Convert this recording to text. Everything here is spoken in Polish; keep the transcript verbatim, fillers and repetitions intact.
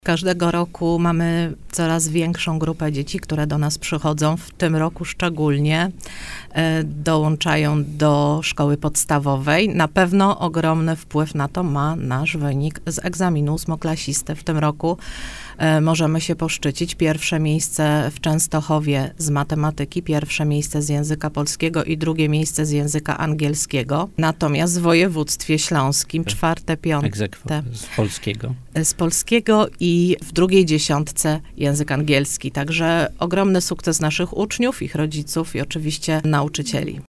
Każdego roku mamy coraz większą grupę dzieci, które do nas przychodzą. W tym roku szczególnie e, dołączają do szkoły podstawowej. Na pewno ogromny wpływ na to ma nasz wynik z egzaminu ósmoklasisty. W tym roku e, możemy się poszczycić. Pierwsze miejsce w Częstochowie z matematyki, pierwsze miejsce z języka polskiego i drugie miejsce z języka angielskiego. Natomiast w województwie śląskim czwarte, piąte Egzekwo z polskiego. z polskiego i w drugiej dziesiątce język angielski. Także ogromny sukces naszych uczniów, ich rodziców i oczywiście nauczycieli.